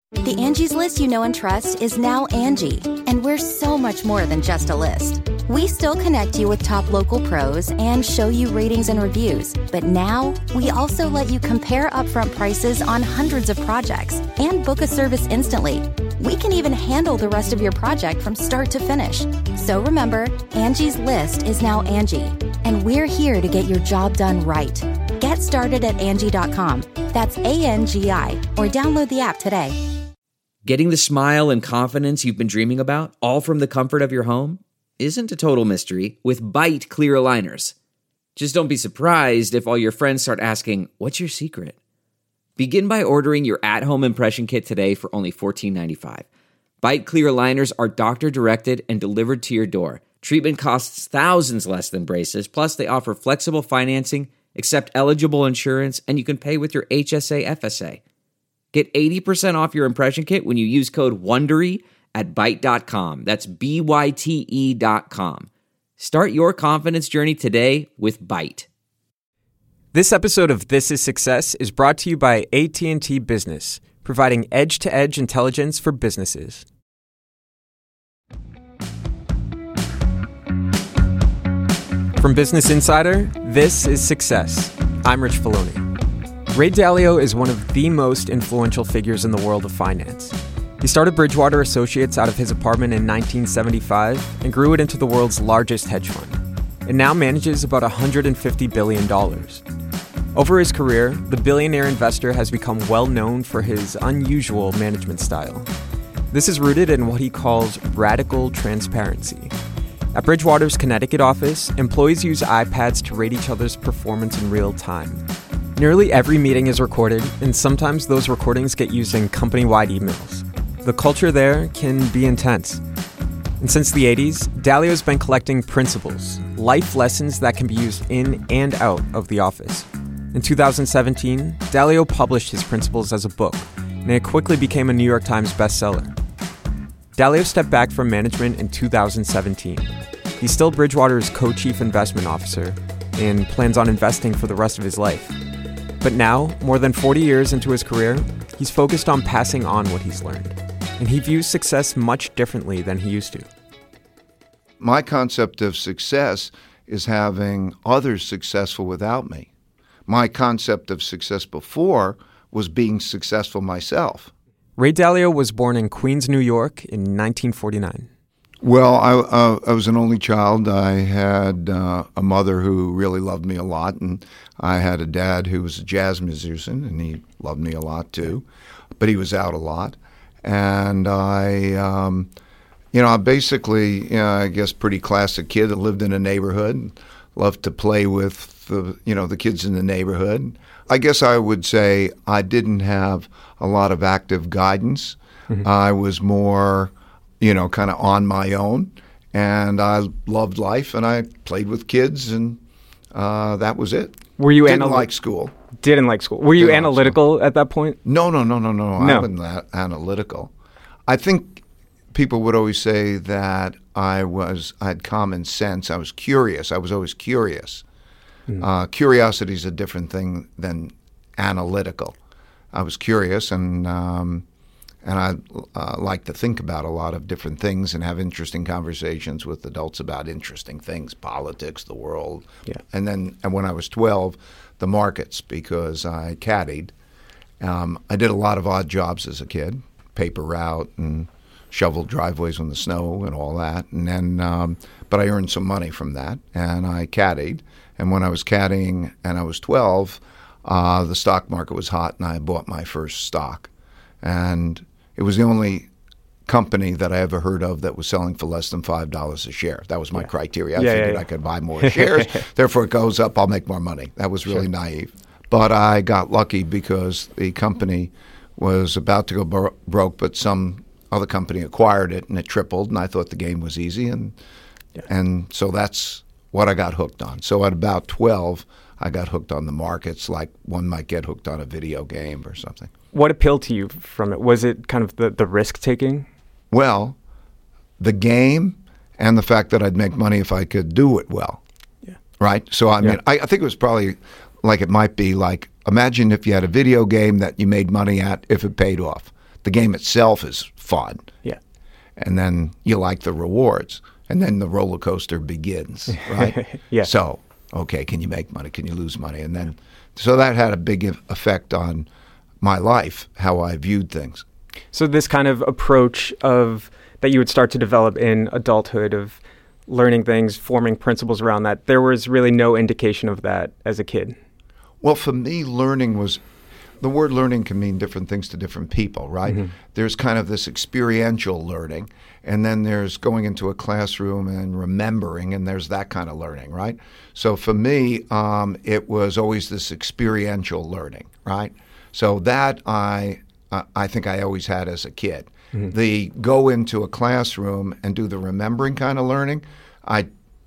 The Angie's List you know and trust is now Angie, and we're so much more than just a list. We still connect you with top local pros and show you ratings and reviews, but now we also let you compare upfront prices on hundreds of projects and book a service instantly. We can even handle the rest of your project from start to finish. So remember, Angie's List is now Angie, and we're here to get your job done right. Get started at Angie.com. That's ANGI, or download the app today. Getting the smile and confidence you've been dreaming about, all from the comfort of your home, isn't a total mystery with Byte clear aligners. Just don't be surprised if all your friends start asking, "What's your secret?" Begin by ordering your at-home impression kit today for only $14.95. Byte clear aligners are doctor-directed and delivered to your door. Treatment costs thousands less than braces, plus they offer flexible financing, accept eligible insurance, and you can pay with your HSA FSA. Get 80% off your impression kit when you use code WONDERY at Byte.com. That's BYTE.com. Start your confidence journey today with Byte. This episode of This is Success is brought to you by AT&T Business, providing edge-to-edge intelligence for businesses. From Business Insider, this is Success. I'm Rich Filoni. Ray Dalio is one of the most influential figures in the world of finance. He started Bridgewater Associates out of his apartment in 1975 and grew it into the world's largest hedge fund. It now manages about $150 billion. Over his career, the billionaire investor has become well known for his unusual management style. This is rooted in what he calls radical transparency. At Bridgewater's Connecticut office, employees use iPads to rate each other's performance in real time. Nearly every meeting is recorded, and sometimes those recordings get used in company-wide emails. The culture there can be intense. And since the 80s, Dalio's been collecting principles, life lessons that can be used in and out of the office. In 2017, Dalio published his principles as a book, and it quickly became a New York Times bestseller. Dalio stepped back from management in 2017. He's still Bridgewater's co-chief investment officer and plans on investing for the rest of his life. But now, more than 40 years into his career, he's focused on passing on what he's learned. And he views success much differently than he used to. My concept of success is having others successful without me. My concept of success before was being successful myself. Ray Dalio was born in Queens, New York in 1949. Well, I was an only child. I had a mother who really loved me a lot, and I had a dad who was a jazz musician, and he loved me a lot too, but he was out a lot. And I basically, I guess, pretty classic kid that lived in a neighborhood, and loved to play with the kids in the neighborhood. I guess I would say I didn't have a lot of active guidance. Mm-hmm. I was more kind of on my own, and I loved life, and I played with kids, and that was it. Were you Didn't like school. Didn't like school. Were you analytical at that point? No. I wasn't that analytical. I think people would always say that I had common sense. I was curious. I was always curious. Mm. Curiosity is a different thing than analytical. I was curious, and I like to think about a lot of different things and have interesting conversations with adults about interesting things, politics, the world. Yeah. And when I was 12, the markets, because I caddied. I did a lot of odd jobs as a kid, paper route and shoveled driveways in the snow and all that. And then, but I earned some money from that, and I caddied. And when I was caddying and I was 12, the stock market was hot, and I bought my first stock. And it was the only company that I ever heard of that was selling for less than $5 a share. That was my criteria. I figured I could buy more shares. Therefore, it goes up, I'll make more money. That was really naive. But I got lucky because the company was about to go broke, but some other company acquired it, and it tripled, and I thought the game was easy. And so that's what I got hooked on. So at about 12, I got hooked on the markets like one might get hooked on a video game or something. What appealed to you from it? Was it kind of the risk-taking? Well, the game and the fact that I'd make money if I could do it well. Yeah. Right? So, I mean, I think it was probably like it might be like, imagine if you had a video game that you made money at if it paid off. The game itself is fun. Yeah. And then you like the rewards. And then the roller coaster begins, right? Yeah. So, okay, can you make money? Can you lose money? And then, so that had a big effect on my life, how I viewed things. So this kind of approach of that you would start to develop in adulthood of learning things, forming principles around that, there was really no indication of that as a kid. Well, for me, learning was, the word learning can mean different things to different people, right? Mm-hmm. There's kind of this experiential learning, and then there's going into a classroom and remembering, and there's that kind of learning, right? So for me, it was always this experiential learning, right? So that I think I always had as a kid. Mm-hmm. The go into a classroom and do the remembering kind of learning, I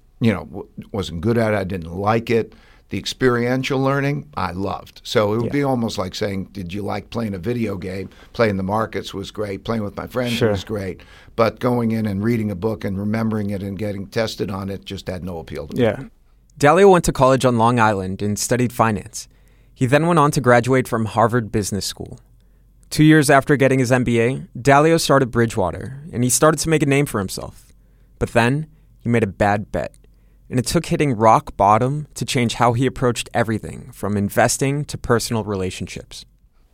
wasn't good at it. I didn't like it. The experiential learning, I loved. So it would be almost like saying, did you like playing a video game? Playing the markets was great. Playing with my friends was great. But going in and reading a book and remembering it and getting tested on it just had no appeal to me. Yeah. Dalio went to college on Long Island and studied finance. He then went on to graduate from Harvard Business School. 2 years after getting his MBA, Dalio started Bridgewater, and he started to make a name for himself. But then he made a bad bet. And it took hitting rock bottom to change how he approached everything, from investing to personal relationships.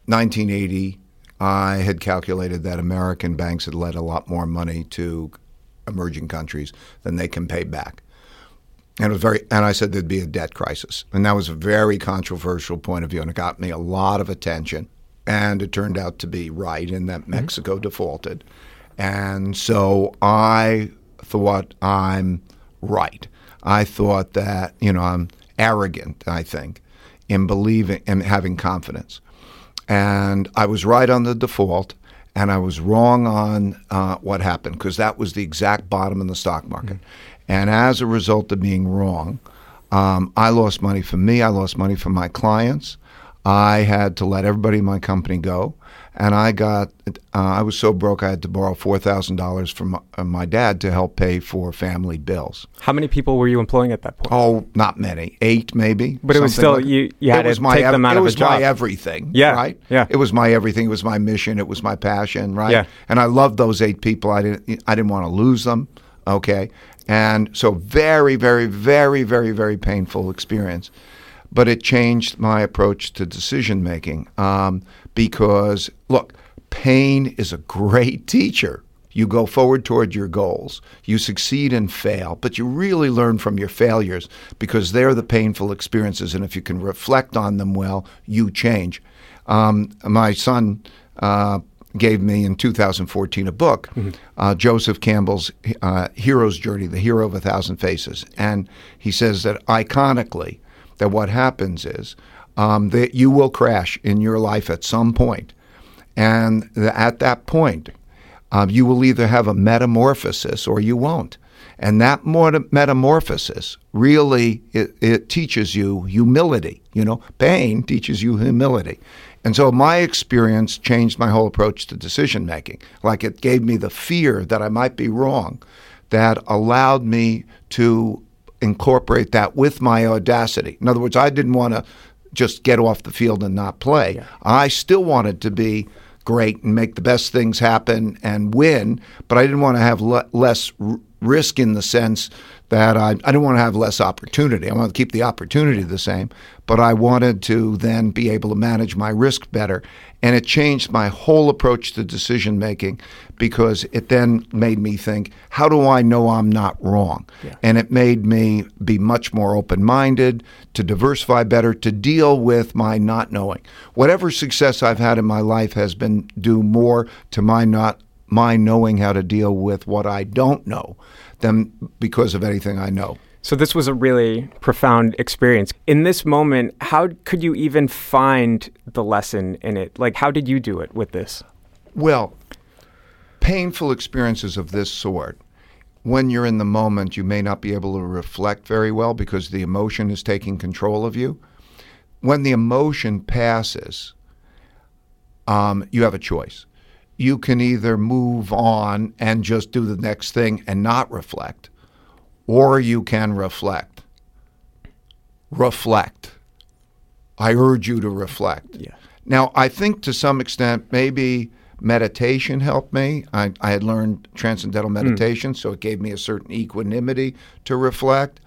1980, I had calculated that American banks had lent a lot more money to emerging countries than they can pay back. And I said there'd be a debt crisis. And that was a very controversial point of view, and it got me a lot of attention. And it turned out to be right in that Mexico defaulted. And so I thought I'm right. I thought that, I'm arrogant, I think, in believing and having confidence. And I was right on the default, and I was wrong on what happened, because that was the exact bottom in the stock market. And as a result of being wrong, I lost money for me. I lost money for my clients. I had to let everybody in my company go. And I was so broke I had to borrow $4,000 from my dad to help pay for family bills. How many people were you employing at that point? Oh, not many. 8 maybe. But it was still, you had to take them out of a job. It was my everything, yeah, right? Yeah. It was my everything. It was my mission. It was my passion, right? Yeah. And I loved those 8 people. I didn't want to lose them, okay? And so very, very, very, very, very painful experience. But it changed my approach to decision making because, look, pain is a great teacher. You go forward toward your goals. You succeed and fail, but you really learn from your failures because they're the painful experiences, and if you can reflect on them well, you change. My son gave me in 2014 a book, Joseph Campbell's Hero's Journey, The Hero of a Thousand Faces. And he says that iconically, that what happens is that you will crash in your life at some point. And at that point, you will either have a metamorphosis or you won't. And that metamorphosis really, it teaches you humility. Pain teaches you humility. And so my experience changed my whole approach to decision making. Like it gave me the fear that I might be wrong that allowed me to incorporate that with my audacity. In other words, I didn't want to just get off the field and not play. Yeah. I still wanted to be great and make the best things happen and win, but I didn't want to have less risk in the sense that I didn't want to have less opportunity. I wanted to keep the opportunity the same, but I wanted to then be able to manage my risk better. And it changed my whole approach to decision making because it then made me think, how do I know I'm not wrong? Yeah. And it made me be much more open-minded, to diversify better, to deal with my not knowing. Whatever success I've had in my life has been due more to my knowing how to deal with what I don't know than because of anything I know. So this was a really profound experience. In this moment, how could you even find the lesson in it? Like, how did you do it with this? Well, painful experiences of this sort, when you're in the moment, you may not be able to reflect very well because the emotion is taking control of you. When the emotion passes, you have a choice. You can either move on and just do the next thing and not reflect, or you can reflect. Reflect. I urge you to reflect. Yeah. Now, I think to some extent, maybe Meditation helped me. I had learned transcendental meditation, so it gave me a certain equanimity to reflect.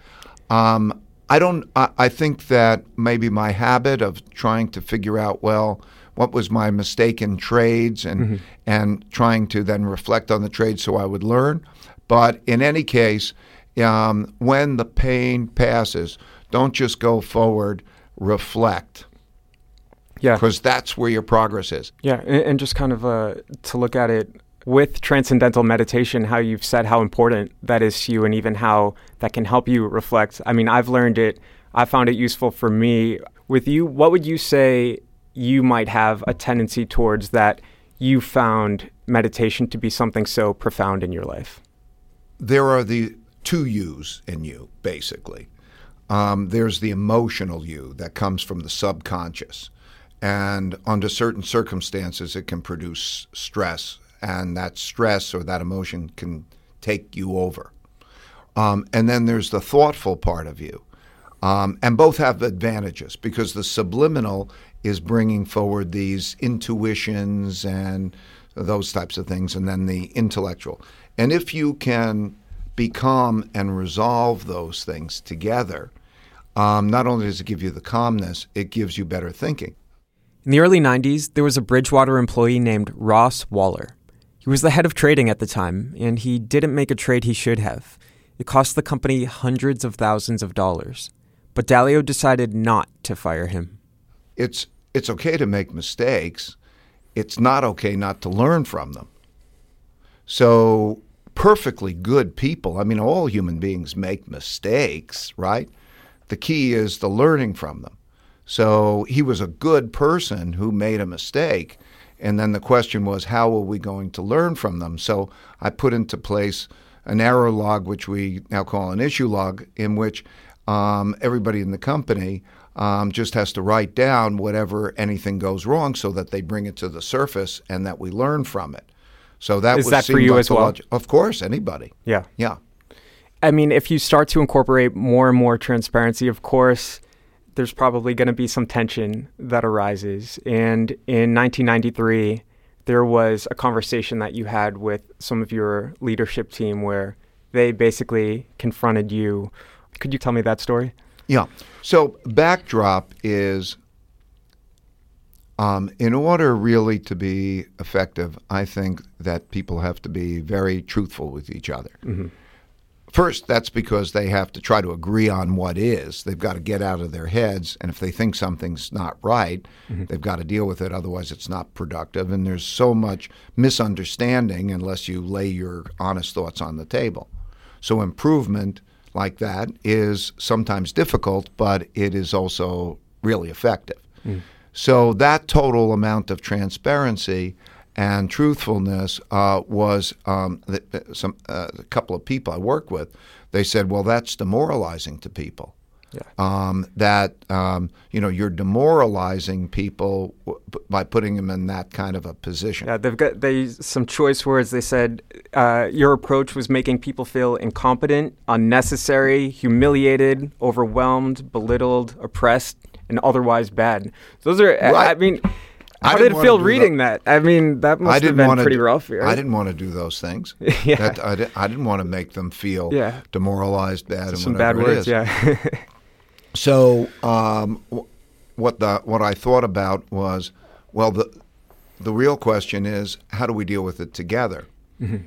I think that maybe my habit of trying to figure out, well, what was my mistake in trades and trying to then reflect on the trades so I would learn. But in any case, when the pain passes, don't just go forward, reflect. Yeah. Because that's where your progress is. Yeah, and just kind of to look at it with transcendental meditation, how you've said how important that is to you and even how that can help you reflect. I mean, I've learned it. I found it useful for me. With you, what would you say you might have a tendency towards that you found meditation to be something so profound in your life? There are the two yous in you, basically. There's the emotional you that comes from the subconscious. And under certain circumstances, it can produce stress. And that stress or that emotion can take you over. And then there's the thoughtful part of you. And both have advantages because the subliminal is bringing forward these intuitions and those types of things, and then the intellectual. And if you can be calm and resolve those things together, not only does it give you the calmness, it gives you better thinking. In the early 90s, there was a Bridgewater employee named Ross Waller. He was the head of trading at the time, and he didn't make a trade he should have. It cost the company hundreds of thousands of dollars. But Dalio decided not to fire him. It's okay to make mistakes. It's not okay not to learn from them. So perfectly good people, I mean, all human beings make mistakes, right? The key is the learning from them. So he was a good person who made a mistake. And then the question was, how are we going to learn from them? So I put into place an error log, which we now call an issue log, in which everybody in the company just has to write down whatever anything goes wrong so that they bring it to the surface and that we learn from it. So that is that for you as well? Of course, anybody. Yeah. Yeah. I mean, if you start to incorporate more and more transparency, of course, there's probably going to be some tension that arises. And in 1993, there was a conversation that you had with some of your leadership team where they basically confronted you. Could you tell me that story? Yeah. So backdrop is, in order really to be effective, I think that people have to be very truthful with each other. Mm-hmm. First, that's because they have to try to agree on what is. They've got to get out of their heads, and if they think something's not right, they've got to deal with it. Otherwise, it's not productive. And there's so much misunderstanding unless you lay your honest thoughts on the table. So improvement like that is sometimes difficult, but it is also really effective. So that total amount of transparency and truthfulness was a couple of people I work with. They said, "Well, that's demoralizing to people. Yeah. You're demoralizing people by putting them in that kind of a position." Yeah, they've got some choice words. They said your approach was making people feel incompetent, unnecessary, humiliated, overwhelmed, belittled, oppressed, and otherwise bad. Those are. Right. I mean. How did it feel reading that? I mean, that must have been pretty rough. Right? I didn't want to do those things. Yeah. I didn't want to make them feel demoralized, bad, and some bad words. Yeah. So what I thought about was, well, the real question is, how do we deal with it together? Mm-hmm.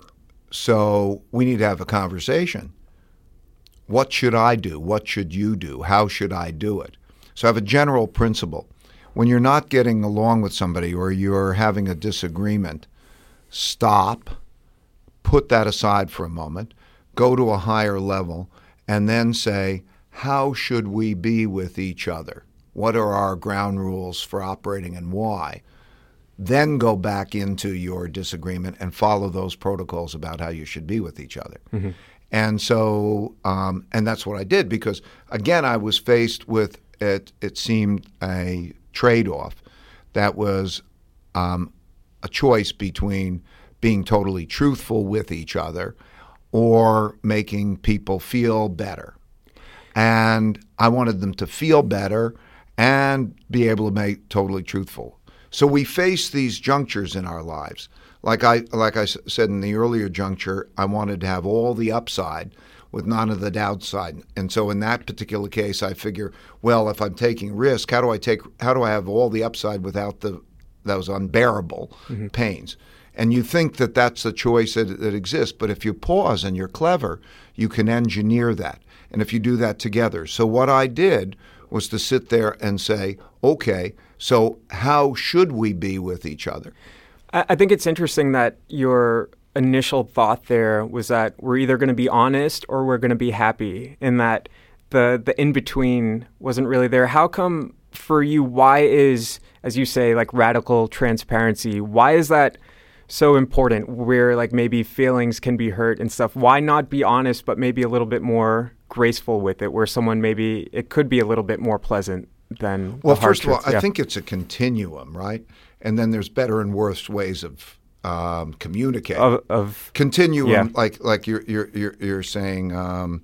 So we need to have a conversation. What should I do? What should you do? How should I do it? So I have a general principle. When you're not getting along with somebody or you're having a disagreement, stop, put that aside for a moment, go to a higher level, and then say, how should we be with each other? What are our ground rules for operating and why? Then go back into your disagreement and follow those protocols about how you should be with each other. Mm-hmm. And so, and that's what I did because, again, I was faced with, it seemed a trade-off that was a choice between being totally truthful with each other or making people feel better. And I wanted them to feel better and be able to make totally truthful. So we face these junctures in our lives. Like I said in the earlier juncture, I wanted to have all the upside with none of the downside. And so in that particular case, I figure, well, if I'm taking risk, how do I have all the upside without those unbearable pains? And you think that that's the choice that exists. But if you pause and you're clever, you can engineer that. And if you do that together. So what I did was to sit there and say, okay, so how should we be with each other? I think it's interesting that your initial thought there was that we're either going to be honest or we're going to be happy, and that the in-between wasn't really there. How come for you, why is, as you say, like radical transparency, why is that so important where like maybe feelings can be hurt and stuff? Why not be honest but maybe a little bit more graceful with it, where someone maybe it could be a little bit more pleasant than well, first of all, I think it's a continuum, right? And then there's better and worse ways of communicating. Of continuum, like you're saying,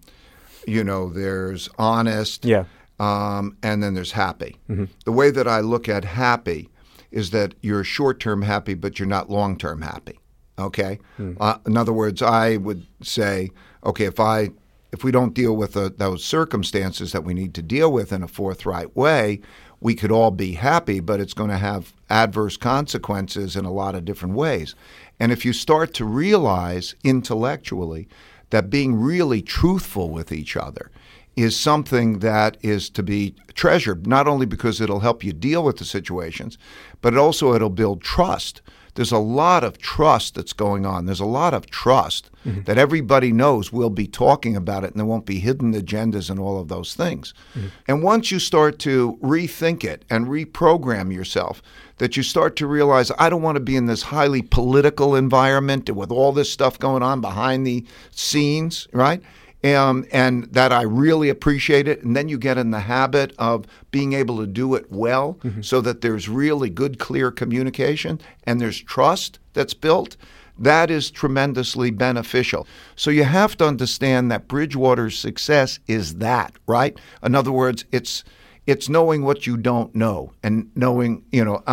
there's honest, and then there's happy. Mm-hmm. The way that I look at happy is that you're short-term happy, but you're not long-term happy. Okay. In other words, I would say, okay, if we don't deal with those circumstances that we need to deal with in a forthright way, we could all be happy, but it's going to have adverse consequences in a lot of different ways. And if you start to realize intellectually that being really truthful with each other is something that is to be treasured, not only because it'll help you deal with the situations, but also it'll build trust. There's a lot of trust that's going on. There's a lot of trust that everybody knows we'll be talking about it, and there won't be hidden agendas and all of those things. And once you start to rethink it and reprogram yourself, that you start to realize, I don't want to be in this highly political environment with all this stuff going on behind the scenes, right? And that I really appreciate it. And then you get in the habit of being able to do it well so that there's really good, clear communication and there's trust that's built. That is tremendously beneficial. So you have to understand that Bridgewater's success is that, right? In other words, it's knowing what you don't know and knowing,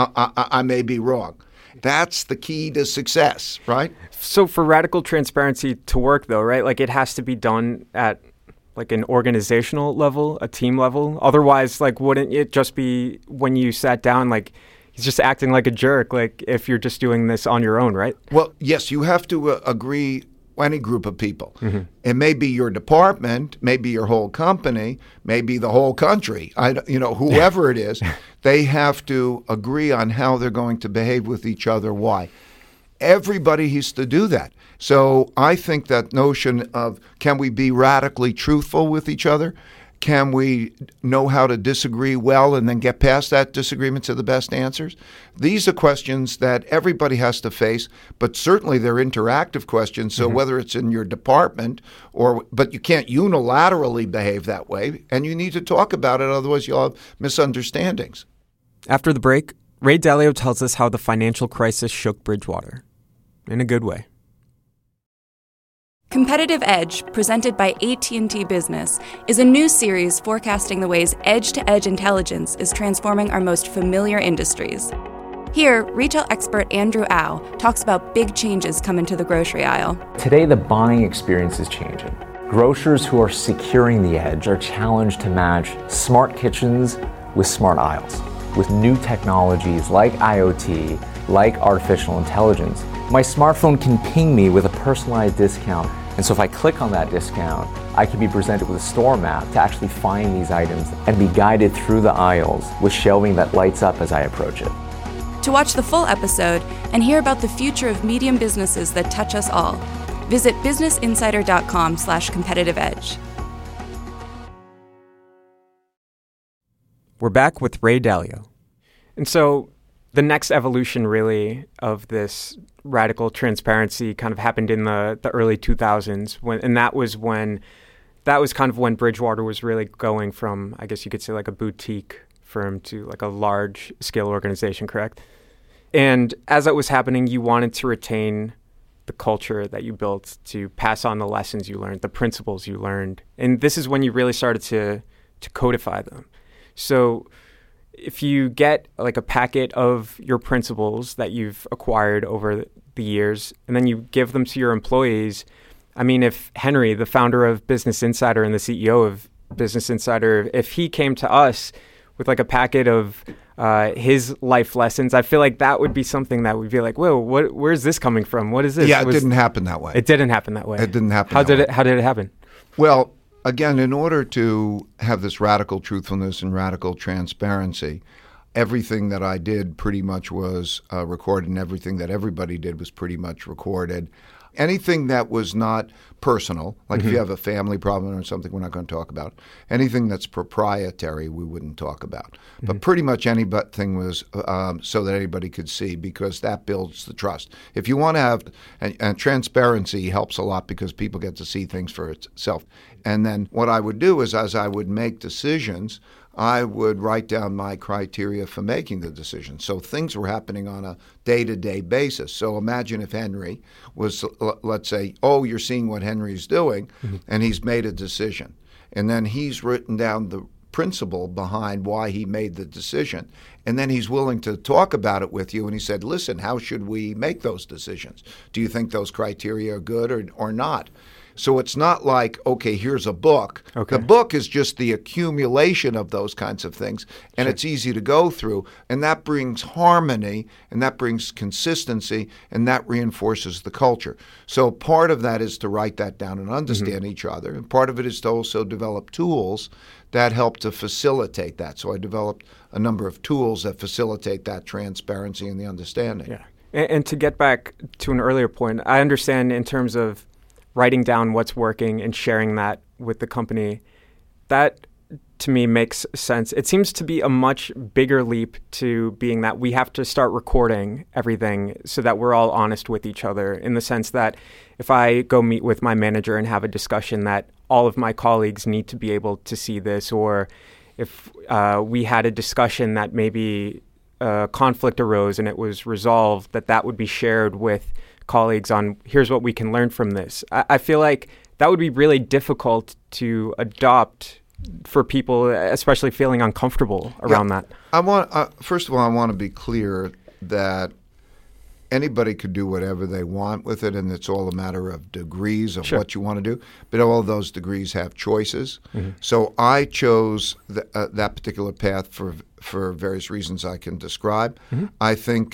I may be wrong. That's the key to success, right? So for radical transparency to work, though, right, like it has to be done at like an organizational level, a team level. Otherwise, like, wouldn't it just be when you sat down, like, he's just acting like a jerk, like if you're just doing this on your own, right? Well, yes, you have to agree. Any group of people. It may be your department, maybe your whole company, maybe the whole country. Whoever it is, they have to agree on how they're going to behave with each other. Why? Everybody has to do that. So I think that notion of can we be radically truthful with each other? Can we know how to disagree well and then get past that disagreement to the best answers? These are questions that everybody has to face, but certainly they're interactive questions. So whether it's in your department but you can't unilaterally behave that way, and you need to talk about it, otherwise you'll have misunderstandings. After the break, Ray Dalio tells us how the financial crisis shook Bridgewater. In a good way. Competitive Edge, presented by AT&T Business, is a new series forecasting the ways edge-to-edge intelligence is transforming our most familiar industries. Here, retail expert Andrew Au talks about big changes coming to the grocery aisle. Today, the buying experience is changing. Grocers who are securing the edge are challenged to match smart kitchens with smart aisles. With new technologies like IoT, like artificial intelligence, my smartphone can ping me with a personalized discount. And so if I click on that discount, I can be presented with a store map to actually find these items and be guided through the aisles with shelving that lights up as I approach it. To watch the full episode and hear about the future of medium businesses that touch us all, visit businessinsider.com/competitive edge. We're back with Ray Dalio. And so the next evolution really of this radical transparency kind of happened in the early 2000s, that was kind of when Bridgewater was really going from, I guess you could say, like a boutique firm to like a large scale organization, correct? And as that was happening, you wanted to retain the culture that you built, to pass on the lessons you learned, the principles you learned. And this is when you really started to codify them. So if you get like a packet of your principles that you've acquired over the years, and then you give them to your employees, I mean, if Henry, the founder of Business Insider and the CEO of Business Insider, if he came to us with like a packet of his life lessons, I feel like that would be something that would be like, whoa, where's this coming from? What is this? Yeah, it didn't happen that way. It didn't happen that way. It didn't happen How did it happen? Well, again, in order to have this radical truthfulness and radical transparency, everything that I did pretty much was recorded, and everything that everybody did was pretty much recorded. Anything that was not personal, like if you have a family problem or something, we're not going to talk about. Anything that's proprietary, we wouldn't talk about. But pretty much anything was so that anybody could see, because that builds the trust. If you want to have, and transparency helps a lot because people get to see things for itself. And then what I would do is, as I would make decisions, I would write down my criteria for making the decision. So things were happening on a day-to-day basis. So imagine if Henry was, let's say, oh, you're seeing what Henry's doing, and he's made a decision. And then he's written down the principle behind why he made the decision. And then he's willing to talk about it with you. And he said, listen, how should we make those decisions? Do you think those criteria are good or not? So it's not like, okay, here's a book. Okay. The book is just the accumulation of those kinds of things, and it's easy to go through. And that brings harmony, and that brings consistency, and that reinforces the culture. So part of that is to write that down and understand each other. And part of it is to also develop tools that help to facilitate that. So I developed a number of tools that facilitate that transparency and the understanding. Yeah. And to get back to an earlier point, I understand in terms of writing down what's working and sharing that with the company, that to me makes sense. It seems to be a much bigger leap to being that we have to start recording everything so that we're all honest with each other, in the sense that if I go meet with my manager and have a discussion, that all of my colleagues need to be able to see this, or if we had a discussion that maybe conflict arose and it was resolved, that would be shared with colleagues on, here's what we can learn from this. I feel like that would be really difficult to adopt for people, especially feeling uncomfortable around that. First of all, I want to be clear that anybody could do whatever they want with it, and it's all a matter of degrees of what you want to do. But all of those degrees have choices. So I chose that particular path for various reasons I can describe. I think,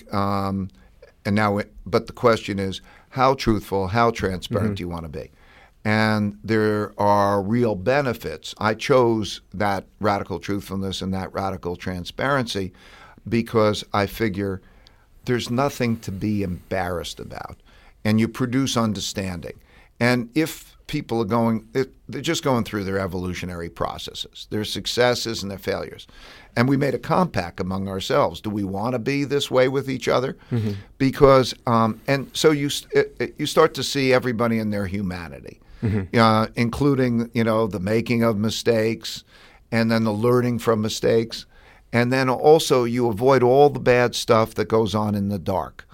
but the question is, how truthful, how transparent do you want to be? And there are real benefits. I chose that radical truthfulness and that radical transparency because I figure there's nothing to be embarrassed about, and you produce understanding. And if people are they're just going through their evolutionary processes, their successes and their failures. And we made a compact among ourselves. Do we want to be this way with each other? Because, and so you start to see everybody in their humanity, including, the making of mistakes, and then the learning from mistakes. And then also you avoid all the bad stuff that goes on in the dark.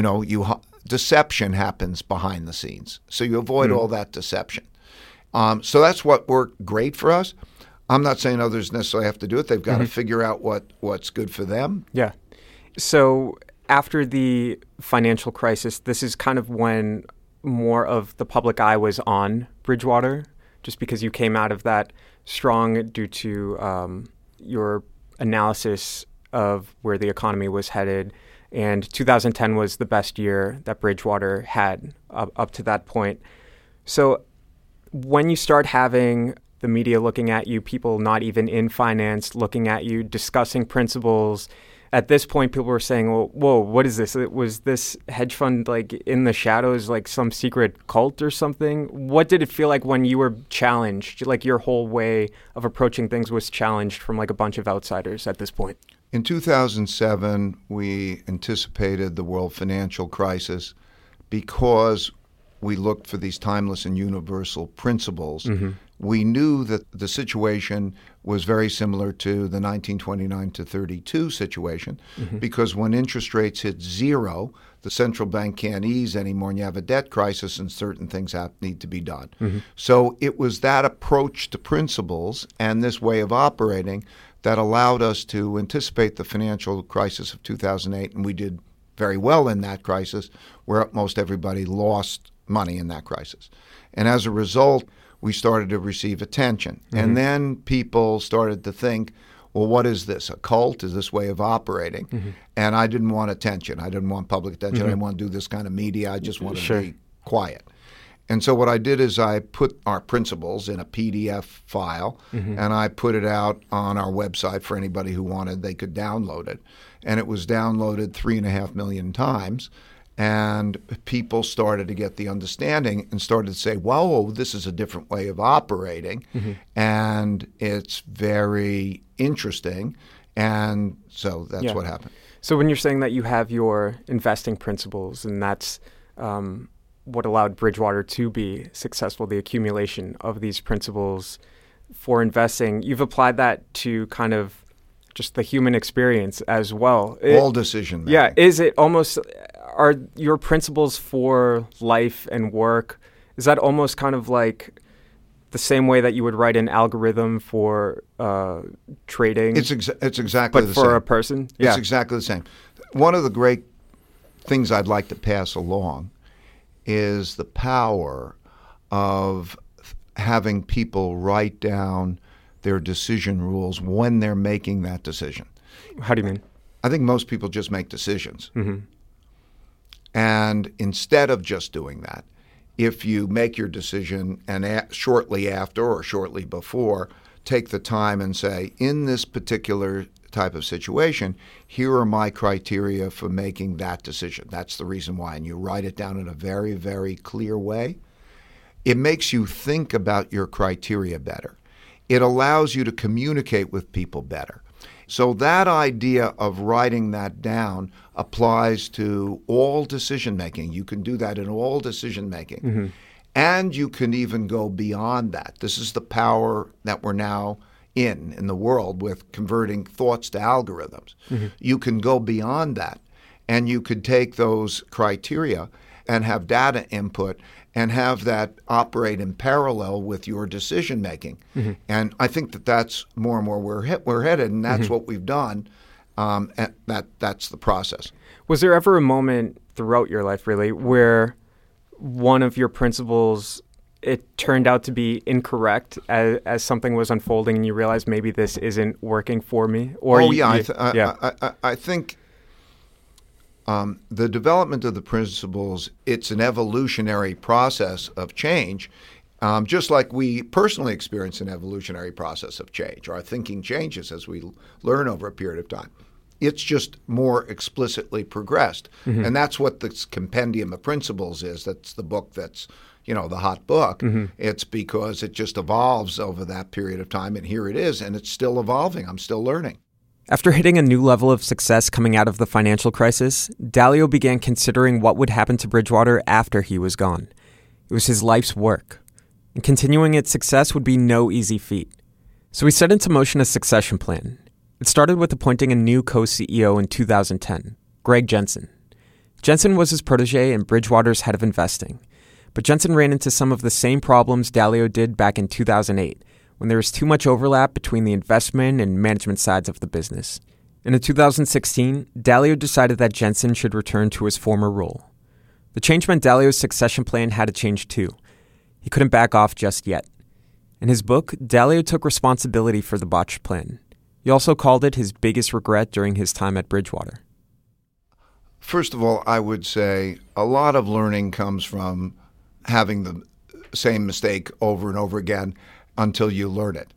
Deception happens behind the scenes. So you avoid all that deception. So that's what worked great for us. I'm not saying others necessarily have to do it. They've got to figure out what's good for them. Yeah. So after the financial crisis, this is kind of when more of the public eye was on Bridgewater, just because you came out of that strong due to your analysis of where the economy was headed. And 2010 was the best year that Bridgewater had up to that point. So when you start having the media looking at you, people not even in finance looking at you, discussing principles, at this point people were saying, well, whoa, what is this? Was this hedge fund like in the shadows, like some secret cult or something? What did it feel like when you were challenged? Like your whole way of approaching things was challenged from like a bunch of outsiders at this point? In 2007, we anticipated the world financial crisis because we looked for these timeless and universal principles. We knew that the situation was very similar to the 1929 to 32 situation because when interest rates hit zero, the central bank can't ease anymore, and you have a debt crisis, and certain things need to be done. So it was that approach to principles and this way of operating that allowed us to anticipate the financial crisis of 2008, and we did very well in that crisis, where most everybody lost money in that crisis. And as a result, we started to receive attention. Mm-hmm. And then people started to think, well, what is this? A cult? Is this way of operating? Mm-hmm. And I didn't want attention. I didn't want public attention. Mm-hmm. I didn't want to do this kind of media. I just wanted to be quiet. And so what I did is I put our principles in a PDF file, mm-hmm. and I put it out on our website for anybody who wanted. They could download it. And it was downloaded 3.5 million times. And people started to get the understanding and started to say, whoa, this is a different way of operating. Mm-hmm. And it's very interesting. And so that's what happened. So when you're saying that you have your investing principles, and that's what allowed Bridgewater to be successful, the accumulation of these principles for investing, you've applied that to kind of just the human experience as well. All decision making. Yeah. Is it almost, are your principles for life and work, is that almost kind of like the same way that you would write an algorithm for trading? It's exactly the same. But for a person? It's exactly the same. One of the great things I'd like to pass along is the power of having people write down their decision rules when they're making that decision. How do you mean? I think most people just make decisions. Mm-hmm. And instead of just doing that, if you make your decision and shortly after or shortly before, take the time and say, in this particular type of situation, here are my criteria for making that decision. That's the reason why. And you write it down in a very, very clear way. It makes you think about your criteria better. It allows you to communicate with people better. So that idea of writing that down applies to all decision making. You can do that in all decision making. Mm-hmm. And you can even go beyond that. This is the power that we're now in the world with converting thoughts to algorithms. Mm-hmm. You can go beyond that, and you could take those criteria and have data input and have that operate in parallel with your decision making. Mm-hmm. And I think that that's more and more where we're headed, and that's mm-hmm. what we've done. And that's the process. Was there ever a moment throughout your life, really, where one of your principles, it turned out to be incorrect as something was unfolding and you realized maybe this isn't working for me? Or I think the development of the principles, it's an evolutionary process of change, just like we personally experience an evolutionary process of change. Our thinking changes as we learn over a period of time. It's just more explicitly progressed. Mm-hmm. And that's what this compendium of principles is. That's the book that's, the hot book. Mm-hmm. It's because it just evolves over that period of time. And here it is. And it's still evolving. I'm still learning. After hitting a new level of success coming out of the financial crisis, Dalio began considering what would happen to Bridgewater after he was gone. It was his life's work. And continuing its success would be no easy feat. So he set into motion a succession plan. It started with appointing a new co-CEO in 2010, Greg Jensen. Jensen was his protege and Bridgewater's head of investing. But Jensen ran into some of the same problems Dalio did back in 2008, when there was too much overlap between the investment and management sides of the business. And in 2016, Dalio decided that Jensen should return to his former role. The change meant Dalio's succession plan had to change too. He couldn't back off just yet. In his book, Dalio took responsibility for the botched plan. He also called it his biggest regret during his time at Bridgewater. First of all, I would say a lot of learning comes from having the same mistake over and over again until you learn it.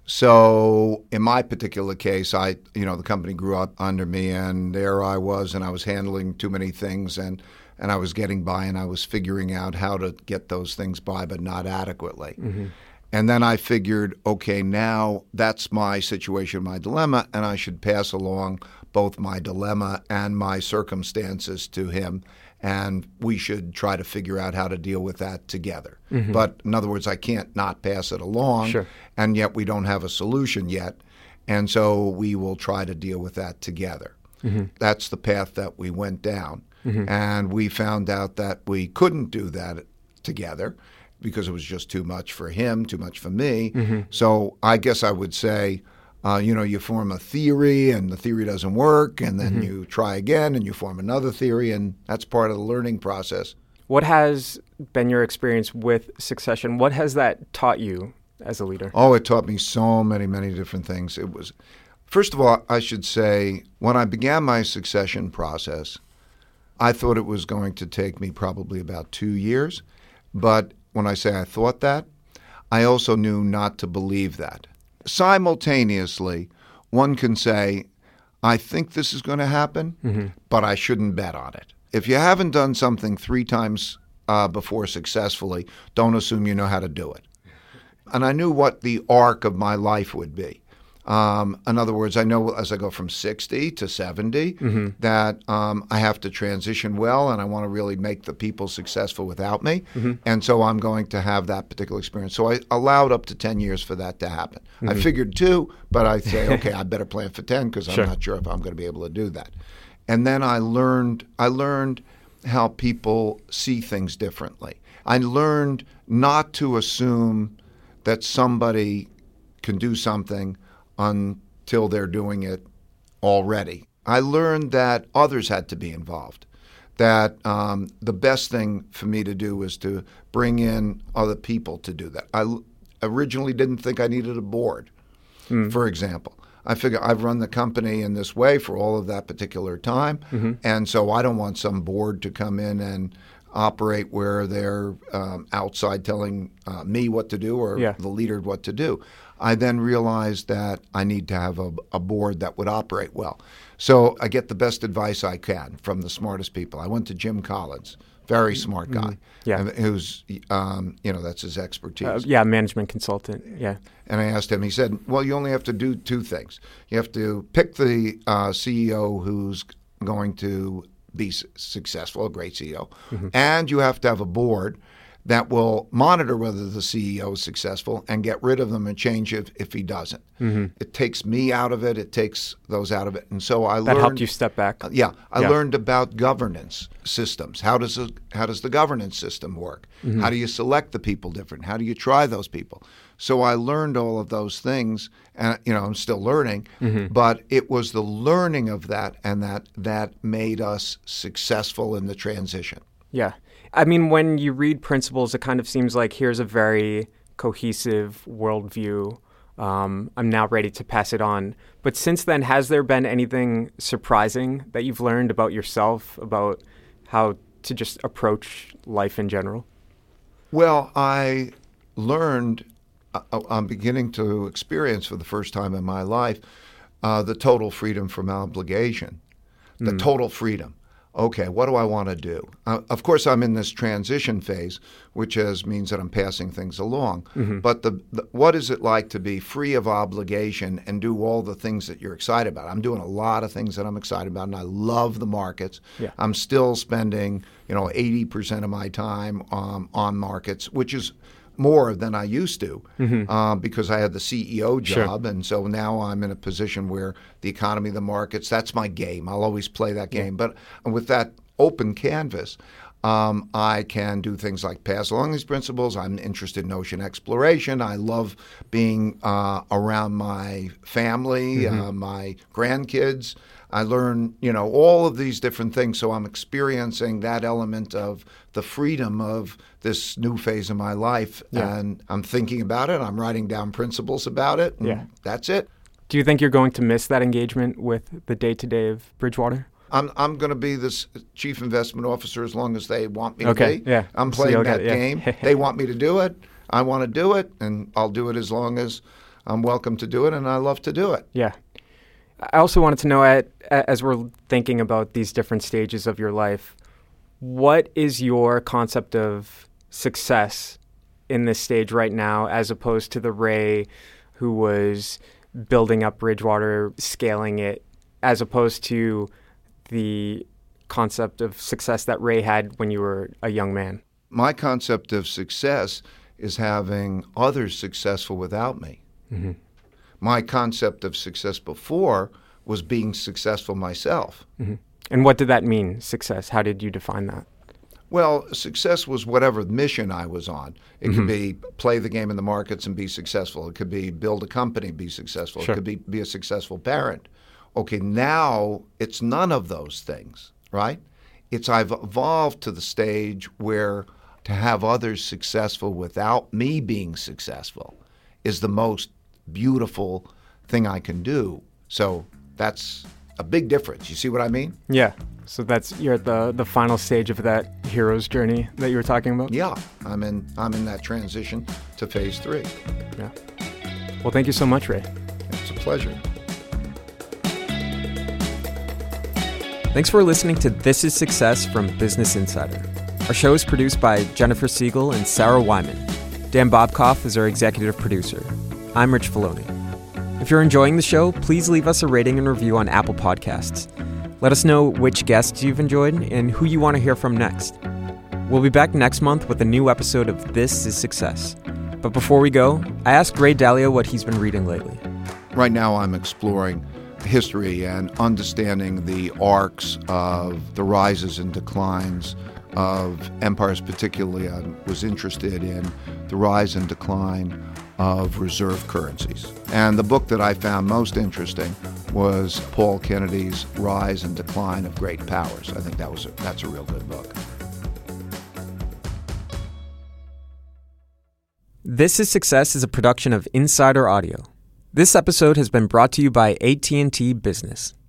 So in my particular case, the company grew up under me, and there I was, and I was handling too many things, and I was getting by, and I was figuring out how to get those things by, but not adequately. Mm-hmm. And then I figured, okay, now that's my situation, my dilemma, and I should pass along both my dilemma and my circumstances to him, and we should try to figure out how to deal with that together. Mm-hmm. But in other words, I can't not pass it along, sure. And yet we don't have a solution yet, and so we will try to deal with that together. Mm-hmm. That's the path that we went down, mm-hmm. and we found out that we couldn't do that together, because it was just too much for him, too much for me. Mm-hmm. So I guess I would say You form a theory and the theory doesn't work, and then you try again and you form another theory, and that's part of the learning process. What has been your experience with succession? What has that taught you as a leader? Oh, it taught me so many different things. It was, first of all, I should say, when I began my succession process, I thought it was going to take me probably about 2 years. But when I say I thought that, I also knew not to believe that. Simultaneously, one can say, I think this is going to happen, but I shouldn't bet on it. If you haven't done something 3 times before successfully, don't assume you know how to do it. And I knew what the arc of my life would be. In other words, I know as I go from 60 to 70 that I have to transition well, and I want to really make the people successful without me. And so I'm going to have that particular experience. So I allowed up to 10 years for that to happen. I figured 2, but I say, okay, I better plan for 10 because I'm not sure if I'm going to be able to do that. And then I learned how people see things differently. I learned not to assume that somebody can do something until they're doing it already. I learned that others had to be involved, that the best thing for me to do was to bring in other people to do that. I originally didn't think I needed a board, for example. I figure I've run the company in this way for all of that particular time, and so I don't want some board to come in and operate where they're outside telling me what to do or the leader what to do. I then realized that I need to have a board that would operate well. So I get the best advice I can from the smartest people. I went to Jim Collins, very smart guy, who's, that's his expertise. Management consultant, And I asked him, he said, well, you only have to do 2 things. You have to pick the CEO who's going to be successful, a great CEO, and you have to have a board that will monitor whether the CEO is successful and get rid of them and change it if he doesn't. It takes me out of it. It takes those out of it. And so I learned... That helped you step back? I learned about governance systems. How does the governance system work? How do you select the people different? How do you try those people? So I learned all of those things, and I'm still learning, but it was the learning of that, and that made us successful in the transition. Yeah. I mean, when you read Principles, it kind of seems like here's a very cohesive worldview. I'm now ready to pass it on. But since then, has there been anything surprising that you've learned about yourself, about how to just approach life in general? Well, I learned, I'm beginning to experience for the first time in my life, the total freedom from obligation, the total freedom. Okay, what do I want to do? Of course, I'm in this transition phase, which means that I'm passing things along. But what is it like to be free of obligation and do all the things that you're excited about? I'm doing a lot of things that I'm excited about, and I love the markets. I'm still spending, 80% of my time on markets, which is more than I used to because I had the CEO job. And so now I'm in a position where the economy, the markets, that's my game. I'll always play that game. But with that open canvas, I can do things like pass along these principles. I'm interested in ocean exploration. I love being around my family, my grandkids. I learn, all of these different things. So I'm experiencing that element of the freedom of this new phase of my life. And I'm thinking about it. I'm writing down principles about it. And that's it. Do you think you're going to miss that engagement with the day-to-day of Bridgewater? I'm going to be this chief investment officer as long as they want me to be. I'm playing that game. They want me to do it. I want to do it. And I'll do it as long as I'm welcome to do it. And I love to do it. Yeah. I also wanted to know, as we're thinking about these different stages of your life, what is your concept of success in this stage right now as opposed to the Ray who was building up Bridgewater, scaling it, as opposed to the concept of success that Ray had when you were a young man? My concept of success is having others successful without me. My concept of success before was being successful myself. And what did that mean, success? How did you define that? Well, success was whatever mission I was on. It could be play the game in the markets and be successful. It could be build a company, be successful. Sure. It could be a successful parent. Okay, now it's none of those things, right? I've evolved to the stage where to have others successful without me being successful is the most beautiful thing I can do. So that's a big difference. You see what I mean? Yeah. So you're at the final stage of that hero's journey that you were talking about? Yeah. I'm in that transition to phase 3. Yeah. Well, thank you so much, Ray. It's a pleasure. Thanks for listening to This is Success from Business Insider. Our show is produced by Jennifer Siegel and Sarah Wyman. Dan Bobkoff is our executive producer. I'm Rich Filoni. If you're enjoying the show, please leave us a rating and review on Apple Podcasts. Let us know which guests you've enjoyed and who you want to hear from next. We'll be back next month with a new episode of This is Success. But before we go, I asked Ray Dalio what he's been reading lately. Right now I'm exploring history and understanding the arcs of the rises and declines of empires. Particularly, I was interested in the rise and decline of reserve currencies. And the book that I found most interesting was Paul Kennedy's Rise and Decline of Great Powers. I think that's a real good book. This is Success is a production of Insider Audio. This episode has been brought to you by AT&T Business.